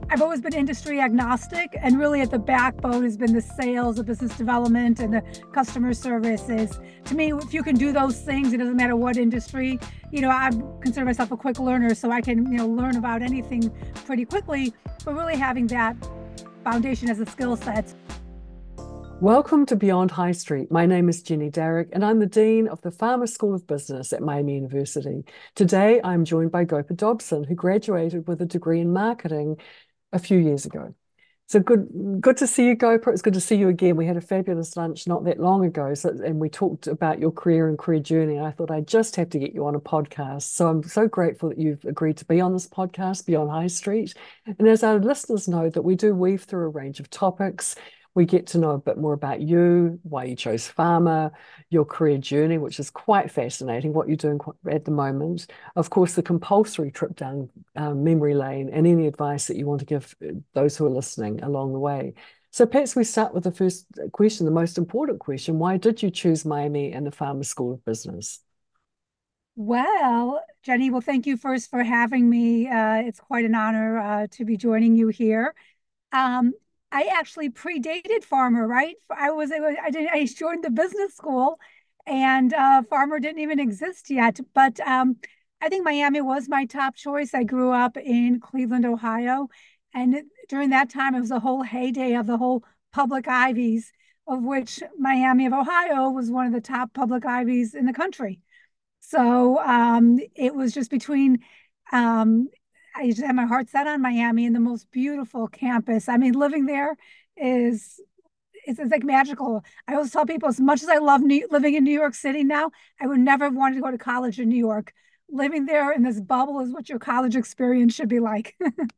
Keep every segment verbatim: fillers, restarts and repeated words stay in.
I've always been industry agnostic, and really at the backbone has been the sales, the business development, and the customer services. To me, if you can do those things, it doesn't matter what industry. You know, I consider myself a quick learner, so I can, you know, learn about anything pretty quickly, but really having that foundation as a skill set. Welcome to Beyond High Street. My name is Jenny Darrick, and I'm the Dean of the Farmer School of Business at Miami University. Today, I'm joined by Gopa Dobson, who graduated with a degree in marketing a few years ago. So good, good to see you, Gopa. It's good to see you again. We had a fabulous lunch not that long ago, so, and we talked about your career and career journey. I thought I'd just have to get you on a podcast. So I'm so grateful that you've agreed to be on this podcast, Beyond High Street. And as our listeners know, that we do weave through a range of topics. We get to know a bit more about you, why you chose farmer, your career journey, which is quite fascinating, what you're doing at the moment. Of course, the compulsory trip down um, memory lane, and any advice that you want to give those who are listening along the way. So perhaps we start with the first question, the most important question. Why did you choose Miami and the Farmer School of Business? Well, Jenny, well, thank you first for having me. Uh, it's quite an honor uh, to be joining you here. Um, I actually predated Farmer, right? I was, I did, I joined the business school, and uh, Farmer didn't even exist yet. But um, I think Miami was my top choice. I grew up in Cleveland, Ohio, and during that time, it was a whole heyday of the whole public Ivies, of which Miami of Ohio was one of the top public Ivies in the country. So um, it was just between um, I just had my heart set on Miami and the most beautiful campus. I mean, living there is it's, it's like magical. I always tell people, as much as I love New, living in New York City now, I would never have wanted to go to college in New York. Living there in this bubble is what your college experience should be like.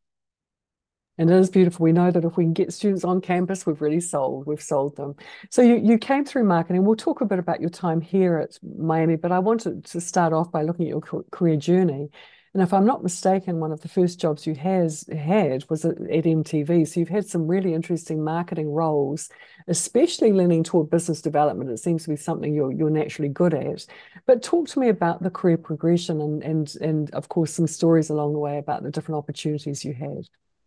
And it is beautiful. We know that if we can get students on campus, we've really sold, we've sold them. So you, you came through marketing. We'll talk a bit about your time here at Miami, but I wanted to start off by looking at your career journey. And if I'm not mistaken, one of the first jobs you has had was at, at M T V. So you've had some really interesting marketing roles, especially leaning toward business development. It seems to be something you're you're naturally good at. But talk to me about the career progression and and and of course some stories along the way about the different opportunities you had.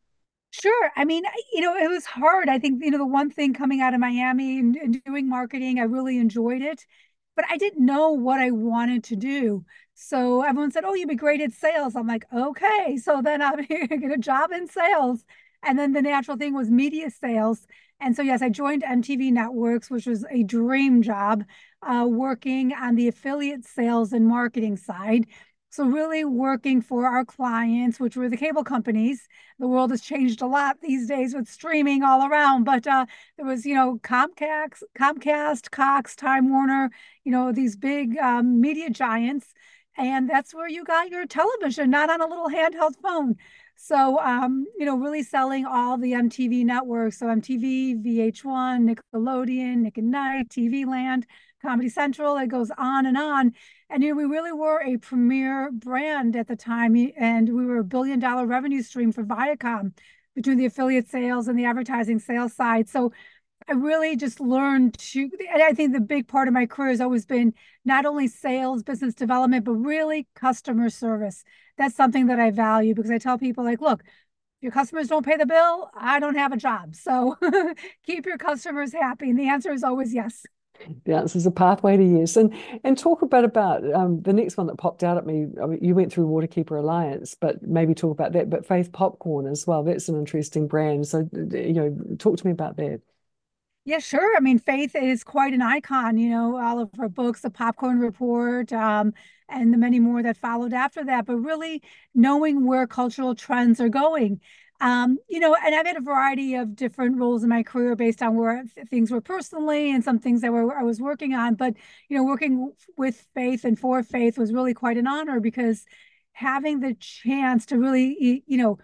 Sure. I mean, you know, it was hard. I think, you know, the one thing coming out of Miami and, and doing marketing, I really enjoyed it, but I didn't know what I wanted to do. So everyone said, "Oh, you'd be great at sales." I'm like, "Okay." So then I'm here to get a job in sales. And then the natural thing was media sales. And so, yes, I joined M T V Networks, which was a dream job, uh, working on the affiliate sales and marketing side. So really working for our clients, which were the cable companies. The world has changed a lot these days with streaming all around, but uh, there was, you know, Comcast, Comcast, Cox, Time Warner, you know, these big um, media giants. And that's where you got your television, not on a little handheld phone. So, um, you know, really selling all the M T V networks. So M T V, V H one, Nickelodeon, Nick and Night, T V Land, Comedy Central, it goes on and on. And you know, we really were a premier brand at the time, and we were a billion dollar revenue stream for Viacom between the affiliate sales and the advertising sales side. So I really just learned to, and I think the big part of my career has always been not only sales, business development, but really customer service. That's something that I value because I tell people, like, look, if your customers don't pay the bill, I don't have a job. So keep your customers happy. And the answer is always yes. The answer is a pathway to yes. And and talk a bit about um, the next one that popped out at me. I mean, you went through Waterkeeper Alliance, but maybe talk about that. But Faith Popcorn as well. That's an interesting brand. So, you know, talk to me about that. Yeah, sure. I mean, Faith is quite an icon, you know, all of her books, The Popcorn Report, um, and the many more that followed after that, but really knowing where cultural trends are going. Um, you know, and I've had a variety of different roles in my career based on where things were personally and some things that were I was working on. But, you know, working with Faith and for Faith was really quite an honor because having the chance to really, you know,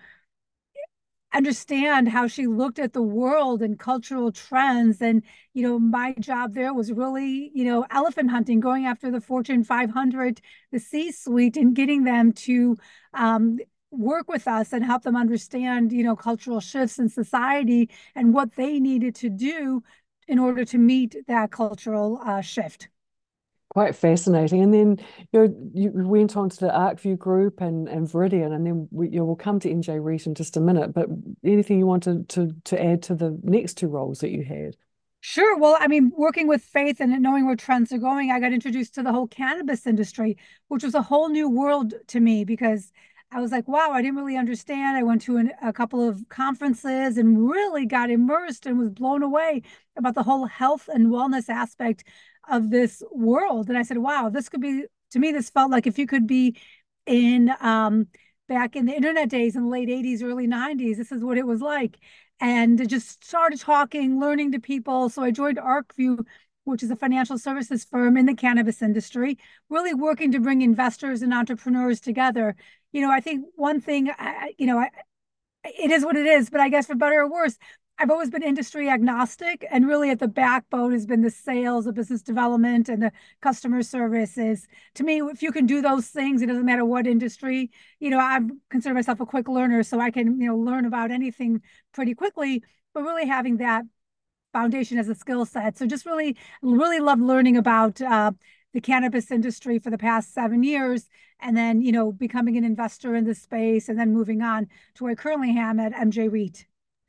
understand how she looked at the world and cultural trends. And, you know, my job there was really, you know, elephant hunting, going after the Fortune five hundred, the C-suite, and getting them to um, work with us and help them understand, you know, cultural shifts in society and what they needed to do in order to meet that cultural uh, shift. Quite fascinating. And then you know, you went on to the ArcView Group and, and Viridian, and then we, you know, we'll come to M J Reid in just a minute. But anything you wanted to to add to the next two roles that you had? Sure. Well, I mean, working with Faith and knowing where trends are going, I got introduced to the whole cannabis industry, which was a whole new world to me because I was like, wow, I didn't really understand. I went to an, a couple of conferences and really got immersed and was blown away about the whole health and wellness aspect of this world. And I said, wow, this could be, to me, this felt like if you could be in um, back in the internet days in the late eighties, early nineties, this is what it was like and just started talking, learning to people. So I joined ArcView, which is a financial services firm in the cannabis industry, really working to bring investors and entrepreneurs together. You know, I think one thing, I, you know, I, it is what it is, but I guess for better or worse, I've always been industry agnostic, and really at the backbone has been the sales, the business development, and the customer services. To me, if you can do those things, it doesn't matter what industry. You know, I consider myself a quick learner, so I can, you know, learn about anything pretty quickly. But really having that foundation as a skill set. So just really, really love learning about uh, the cannabis industry for the past seven years. And then, you know, becoming an investor in this space and then moving on to where I currently am at M J Reid.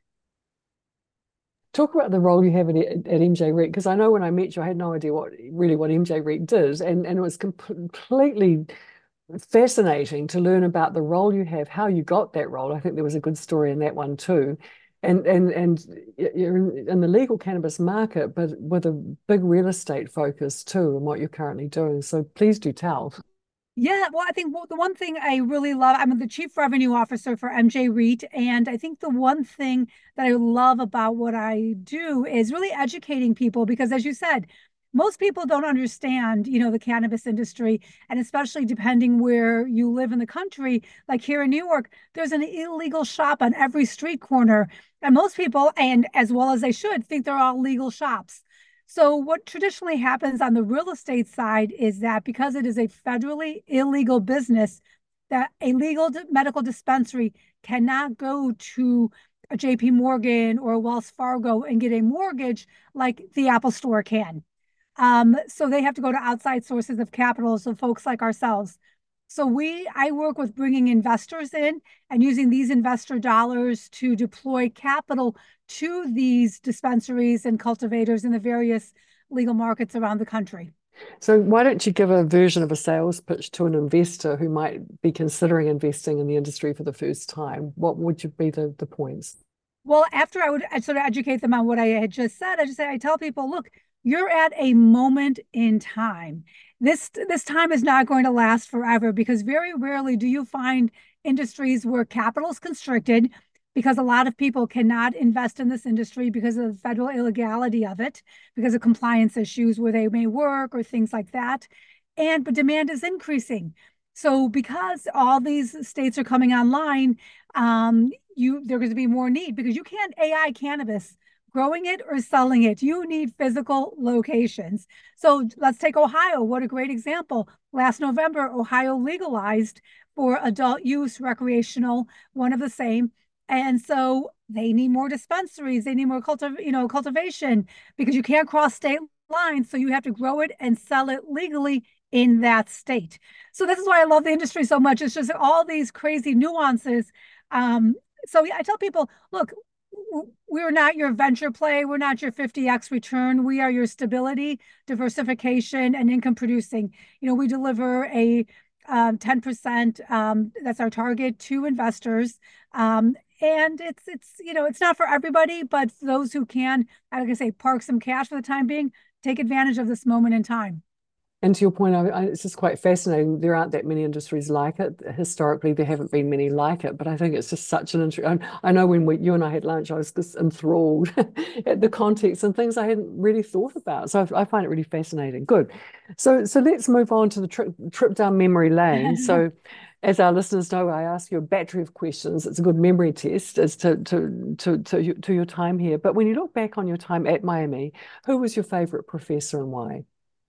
Talk about the role you have at, at M J Reid, because I know when I met you, I had no idea what really what M J Reid did, and and it was completely fascinating to learn about the role you have, how you got that role. I think there was a good story in that one too. And and and you're in, in the legal cannabis market, but with a big real estate focus too, and what you're currently doing. So please do tell. Yeah, well, I think the one thing I really love, I'm the chief revenue officer for M J Reid, and I think the one thing that I love about what I do is really educating people because, as you said, most people don't understand, you know, the cannabis industry, and especially depending where you live in the country, like here in New York, there's an illegal shop on every street corner, and most people, and as well as they should, think they're all legal shops. So, what traditionally happens on the real estate side is that because it is a federally illegal business, that a legal medical dispensary cannot go to a J P Morgan or a Wells Fargo and get a mortgage like the Apple Store can. Um, so they have to go to outside sources of capital, so folks like ourselves. So we, I work with bringing investors in and using these investor dollars to deploy capital to these dispensaries and cultivators in the various legal markets around the country. So why don't you give a version of a sales pitch to an investor who might be considering investing in the industry for the first time? What would you be the, the points? Well, after I would I'd sort of educate them on what I had just said, I just say I tell people, look, you're at a moment in time. This this time is not going to last forever because very rarely do you find industries where capital is constricted because a lot of people cannot invest in this industry because of the federal illegality of it, because of compliance issues where they may work or things like that. And but demand is increasing. So because all these states are coming online, um, you there's going to be more need because you can't A I cannabis growing it or selling it. You need physical locations. So let's take Ohio. What a great example. Last November, Ohio legalized for adult use, recreational, one of the same. And so they need more dispensaries. They need more cultiv- you know, cultivation because you can't cross state lines. So you have to grow it and sell it legally in that state. So this is why I love the industry so much. It's just all these crazy nuances. Um, so I tell people, look, we're not your venture play. We're not your fifty X return. We are your stability, diversification, and income producing. You know, we deliver a um, ten percent, um, that's our target to investors. Um, and it's, it's, you know, it's not for everybody, but for those who can, like I say, park some cash for the time being, take advantage of this moment in time. And to your point, I, I, it's just quite fascinating. There aren't that many industries like it. Historically, there haven't been many like it, but I think it's just such an interesting. I know when we, you and I had lunch, I was just enthralled at the context and things I hadn't really thought about. So I, I find it really fascinating. Good. So so let's move on to the trip trip down memory lane. So as our listeners know, I ask you a battery of questions. It's a good memory test as to to to to, to your time here. But when you look back on your time at Miami, who was your favorite professor and why?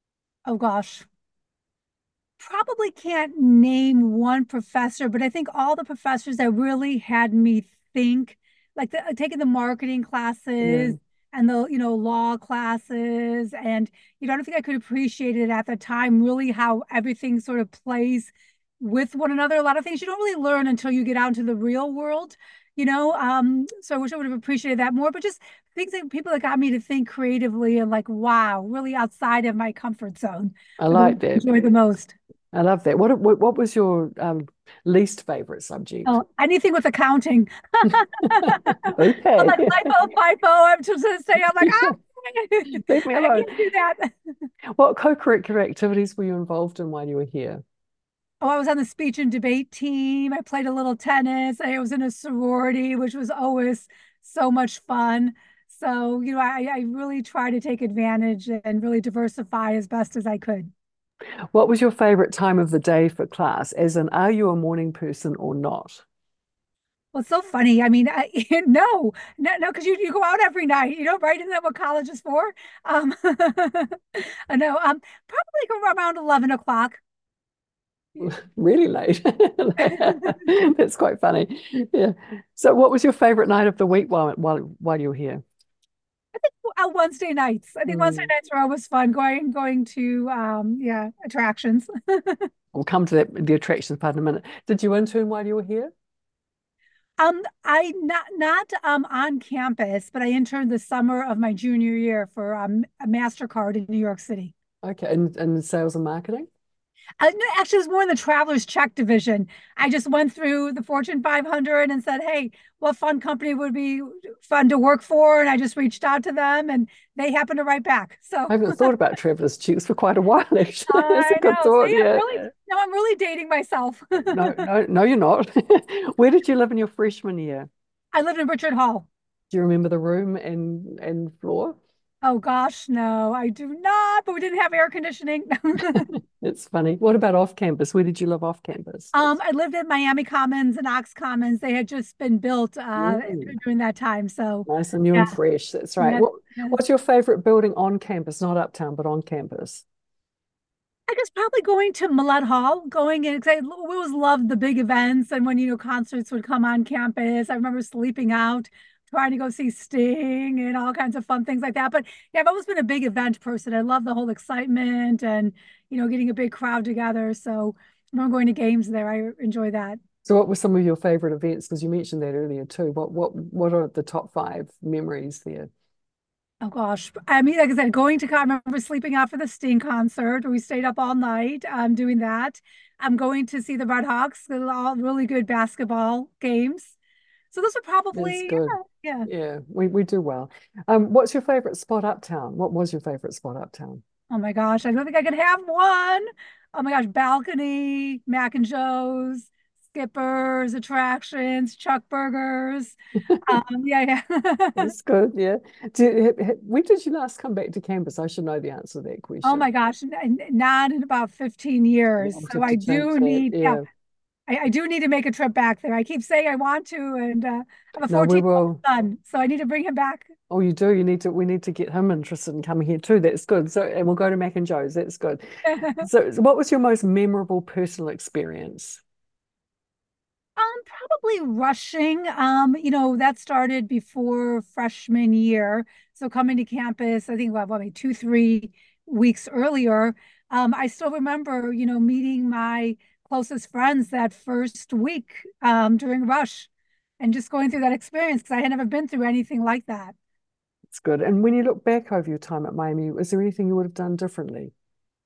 Oh gosh, probably can't name one professor, but I think all the professors that really had me think, like the, taking the marketing Yeah. classes, and the, you know, law classes. And, you know, I don't think I could appreciate it at the time, really how everything sort of plays with one another. A lot of things you don't really learn until you get out into the real world, you know. Um, so I wish I would have appreciated that more, but just things that people that got me to think creatively and like, wow, really outside of my comfort zone. I I really like that. enjoy the most. I love that. What what, what was your um, least favorite subject? Oh, anything with accounting. I'm Okay. like, lipo, FIFO. I'm just gonna say, I'm like, ah, Leave me I alone. can't do that. What co-curricular activities were you involved in while you were here? Oh, I was on the speech and debate team. I played a little tennis. I was in a sorority, which was always so much fun. So, you know, I, I really try to take advantage and really diversify as best as I could. What was your favorite time of the day for class? As in, are you a morning person or not? Well, it's so funny. I mean, I, no, no, no, because you, you go out every night, you know, right? Isn't that what college is for? Um, I know, um, probably around eleven o'clock. Really late. That's quite funny. Yeah. So what was your favorite night of the week while while while you were here? Uh, Wednesday nights. I think Wednesday Mm. nights are always fun going going to um yeah, attractions. We'll come to that the attractions part in a minute. Did you intern while you were here? Um, I not not um on campus, but I interned the summer of my junior year for um a MasterCard in New York City. Okay, in, in sales and marketing? Uh, no, actually, it was more in the traveler's check division. I just went through the Fortune five hundred and said, "Hey, what fun company would be fun to work for?" And I just reached out to them, and they happened to write back. So I haven't thought about travelers cheeks for quite a while, actually. It's a I good know. thought, See, I'm yeah. really now I'm really dating myself. No, no, no, you're not. Where did you live in your freshman year? I lived in Richard Hall. Do you remember the room and and floor? Oh gosh, no, I do not, but we didn't have air conditioning. It's funny. What about off campus? Where did you live off campus? Um, I lived in Miami Commons and Ox Commons. They had just been built uh Mm, during that time. So nice and new yeah, and fresh. That's right. yes, What yes. what's your favorite building on campus? Not uptown, but on campus. I guess probably going to Millett Hall, going in because I we always loved the big events and when you know concerts would come on campus. I remember sleeping out, trying to go see Sting and all kinds of fun things like that. But yeah, I've always been a big event person. I love the whole excitement and you know getting a big crowd together. So I remember going to games there. I enjoy that. So what were some of your favorite events? Because you mentioned that earlier too. What what what are the top five memories there? Oh gosh. I mean, like I said, going to, I remember sleeping out for the Sting concert. We stayed up all night um, doing that. I'm going to see the Red Hawks, they're all really good basketball games. So those are That's probably, good. yeah, yeah. Yeah, we, we do well. Um, what's your favorite spot uptown? What was your favorite spot uptown? Oh my gosh. I don't think I could have one. Oh my gosh. Balcony, Mac and Joe's, Skippers, attractions, Chuck Burgers. Um, yeah, yeah. That's good. Yeah. Do you, ha- ha- when did you last come back to campus? I should know the answer to that Oh question. my gosh. N- Not in about fifteen Yeah, years. I'll So have to I change do that. need, yeah, Yeah. I, I do need to make a trip back there. I keep saying I want to, and uh, I have a No, we fourteen year old will. son, so I need to bring him back. Oh, you do. You need to. We need to get him interested in coming here too. That's good. So, and we'll go to Mac and Joe's. That's good. So, so what was your most memorable personal experience? Um, probably rushing. Um, you know, that started before freshman year. So coming to campus, I think what, what, maybe two, three weeks earlier. Um, I still remember, you know, meeting my closest friends that first week um, during rush and just going through that experience because I had never been through anything like that. It's good. And when you look back over your time at Miami, is there anything you would have done differently?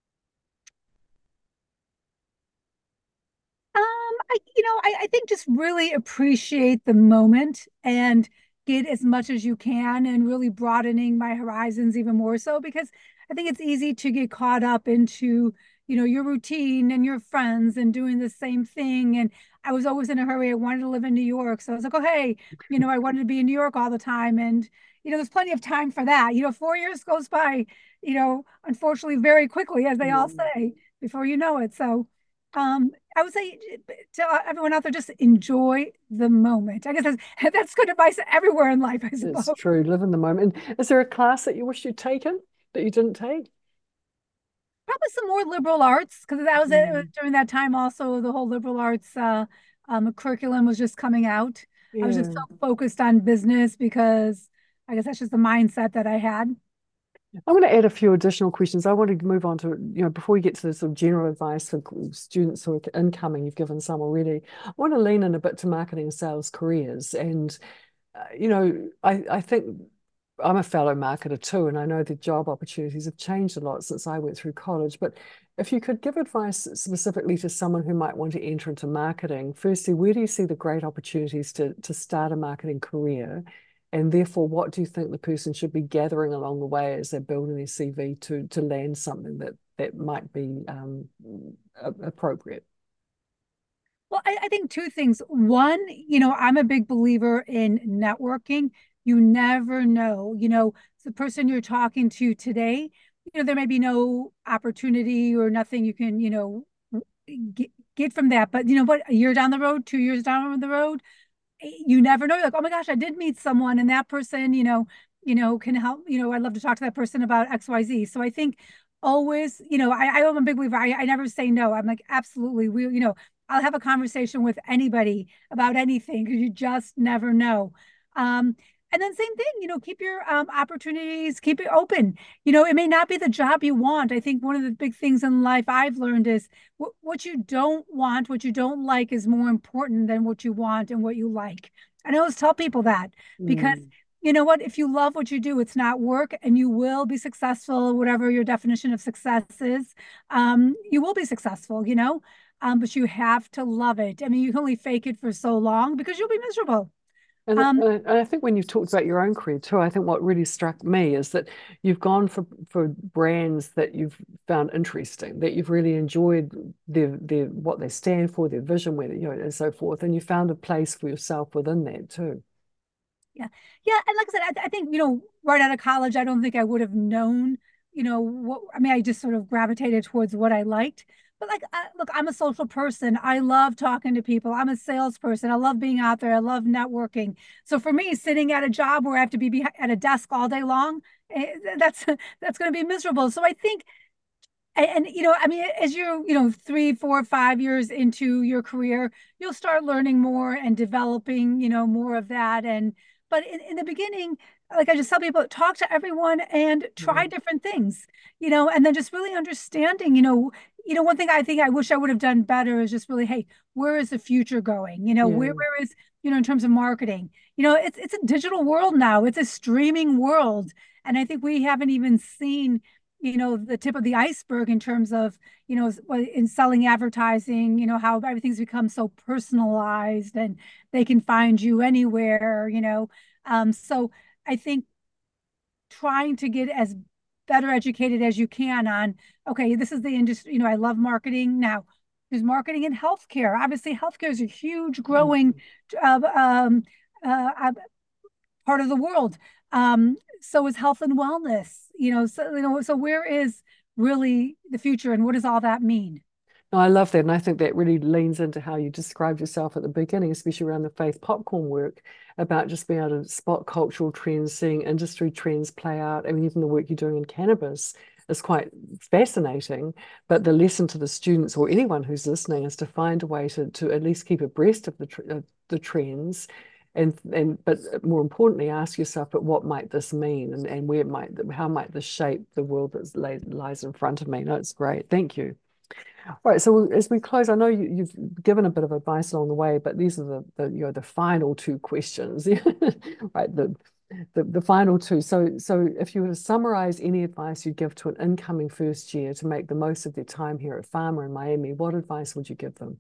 Um, I, you know, I, I think just really appreciate the moment and get as much as you can and really broadening my horizons even more so because I think it's easy to get caught up into, you know, your routine and your friends and doing the same thing. And I was always in a hurry. I wanted to live in New York. So I was like, oh, hey, you know, I wanted to be in New York all the time. And, you know, there's plenty of time for that. You know, four years goes by, you know, unfortunately, very quickly, as they all Mm. say, before you know it. So, um, I would say to everyone out there, just enjoy the moment. I guess that's, that's good advice everywhere in life, I It's suppose. true. Live in the moment. And is there a class that you wish you'd taken that you didn't take? Probably some more liberal arts because that was it Mm. during that time. Also, the whole liberal arts uh, um, curriculum was just coming out. I was just Yeah, so focused on business because I guess that's just the mindset that I had. I'm going to add a few additional questions. I want to move on to, you know, before we get to the sort of general advice for students who are incoming, you've given some already. I want to lean in a bit to marketing and sales careers. And, uh, you know, I, I think I'm a fellow marketer too, and I know the job opportunities have changed a lot since I went through college. But if you could give advice specifically to someone who might want to enter into marketing, firstly, where do you see the great opportunities to, to start a marketing career? And therefore, what do you think the person should be gathering along the way as they're building their C V to to land something that that might be um, appropriate? Well, I, I think two things. One, you know, I'm a big believer in networking. You never know, you know, the person you're talking to today, you know, there may be no opportunity or nothing you can, you know, get, get from that. But you know what, a year down the road, two years down the road, you never know. You're like, oh my gosh, I did meet someone, and that person, you know, you know, can help. You know, I'd love to talk to that person about X, Y, Z. So I think always, you know, I, I am a big believer. I, I never say no. I'm like, absolutely, we, you know, I'll have a conversation with anybody about anything because you just never know. Um, and then same thing, you know, keep your um, opportunities, keep it open. You know, it may not be the job you want. I think one of the big things in life I've learned is what, what you don't want, what you don't like is more important than what you want and what you like. And I always tell people that because Mm. you know what, if you love what you do, it's not work and you will be successful, whatever your definition of success is. Um, you will be successful, you know, um, but you have to love it. I mean, you can only fake it for so long because you'll be miserable. And, Um, uh, and I think when you've talked about your own career too, I think what really struck me is that you've gone for for brands that you've found interesting, that you've really enjoyed their their what they stand for, their vision, where you know, and so forth, and you found a place for yourself within that too. Yeah. Yeah. And like I said, I, I think, you know, right out of college, I don't think I would have known, you know, what, I mean, I just sort of gravitated towards what I liked. But like, I, look, I'm a social person. I love talking to people. I'm a salesperson. I love being out there. I love networking. So for me, sitting at a job where I have to be at a desk all day long, eh, that's that's going to be miserable. So I think, and, and you know, I mean, as you're, you know, three, four, five years into your career, you'll start learning more and developing, you know, more of that. And but in, in the beginning, like I just tell people, talk to everyone and try Mm. different things, you know, and then just really understanding, you know, you know, one thing I think I wish I would have done better is just really, hey, where is the future going? You know, where Yeah. where is, you know, in terms of marketing, you know, it's it's a digital world now, it's a streaming world, and I think we haven't even seen you know the tip of the iceberg in terms of you know in selling advertising, you know how everything's become so personalized and they can find you anywhere, you know um so I think trying to get as better educated as you can on, okay, this is the industry, you know I love marketing now. There's marketing in healthcare. Obviously healthcare is a huge growing Mm. uh, um, uh, uh, part of the world. Um, so is health and wellness. You know, so you know, so where is really the future, and what does all that mean? No, I love that. And I think that really leans into how you described yourself at the beginning, especially around the Faith Popcorn work, about just being able to spot cultural trends, seeing industry trends play out. I mean, even the work you're doing in cannabis is quite fascinating. But the lesson to the students or anyone who's listening is to find a way to, to at least keep abreast of the, tr uh, the trends. And, and but more importantly, ask yourself, but what might this mean, and, and where might how might this shape the world that lies in front of me? No, it's great. Thank you. Right. So as we close, I know you, you've given a bit of advice along the way, but these are the, the you know the final two questions, right? The, the the final two. So so if you were to summarize any advice you'd give to an incoming first year to make the most of their time here at Farmer in Miami, what advice would you give them?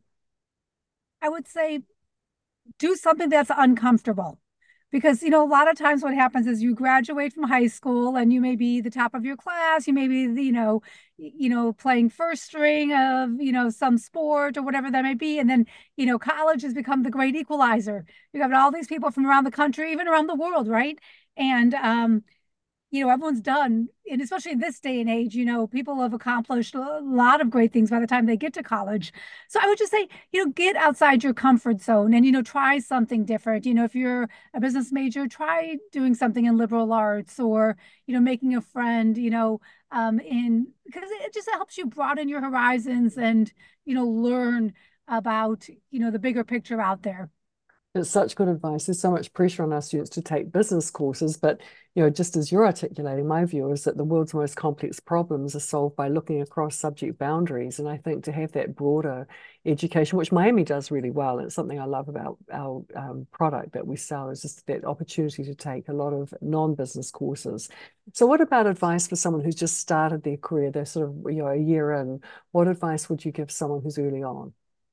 I would say do something that's uncomfortable. Because, you know, a lot of times what happens is you graduate from high school and you may be the top of your class, you may be, you know, you know, playing first string of, you know, some sport or whatever that may be. And then, you know, college has become the great equalizer. You have all these people from around the country, even around the world, right? And um, you know, everyone's done, and especially in this day and age, you know, people have accomplished a lot of great things by the time they get to college. So I would just say, you know, get outside your comfort zone and, you know, try something different. You know, if you're a business major, try doing something in liberal arts or, you know, making a friend, you know, um, in because it just helps you broaden your horizons and, you know, learn about, you know, the bigger picture out there. It's such good advice. There's so much pressure on our students to take business courses, but you know, just as you're articulating, my view is that the world's most complex problems are solved by looking across subject boundaries. And I think to have that broader education, which Miami does really well, and it's something I love about our um, product that we sell, is just that opportunity to take a lot of non-business courses. So what about advice for someone who's just started their career? They're sort of, you know, a year in. What advice would you give someone who's early on?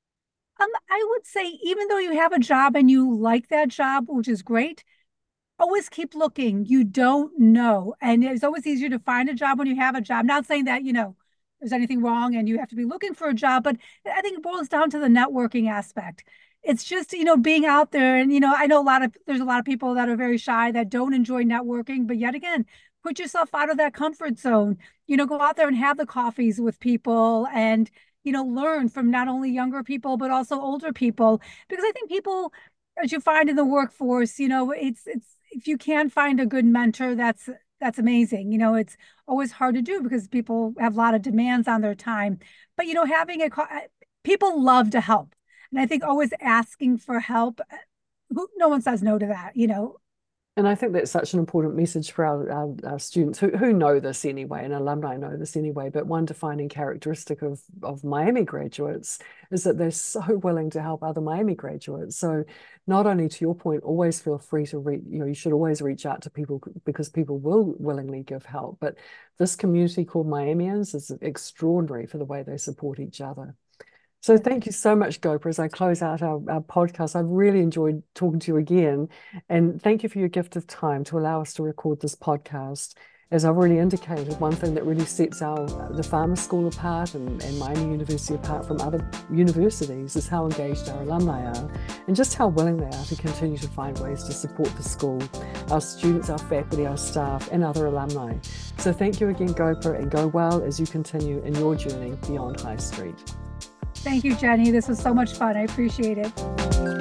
Um, I would say even though you have a job and you like that job, which is great, always keep looking. You don't know. And it's always easier to find a job when you have a job. Not saying that, you know, there's anything wrong and you have to be looking for a job, but I think it boils down to the networking aspect. It's just, you know, being out there. And, you know, I know a lot of, there's a lot of people that are very shy that don't enjoy networking, but yet again, put yourself out of that comfort zone. You know, go out there and have the coffees with people and, you know, learn from not only younger people, but also older people. Because I think people, as you find in the workforce, you know, it's, it's, if you can find a good mentor, that's that's amazing. You know, it's always hard to do because people have a lot of demands on their time. But you know, having a people love to help, and I think always asking for help. Who, no one says no to that. You know, And I think that's such an important message for our, our, our students who, who know this anyway, and alumni know this anyway. But one defining characteristic of, of Miami graduates is that they're so willing to help other Miami graduates. So not only, to your point, always feel free to reach, you know, you should always reach out to people because people will willingly give help. But this community called Miamians is extraordinary for the way they support each other. So thank you so much, Gopher. As I close out our, our podcast, I've really enjoyed talking to you again. And thank you for your gift of time to allow us to record this podcast. As I've already indicated, one thing that really sets our the Farmer School apart and, and Miami University apart from other universities is how engaged our alumni are and just how willing they are to continue to find ways to support the school, our students, our faculty, our staff, and other alumni. So thank you again, Gopher, and go well as you continue in your journey beyond High Street. thank you, Jenny. This was so much fun. I appreciate it.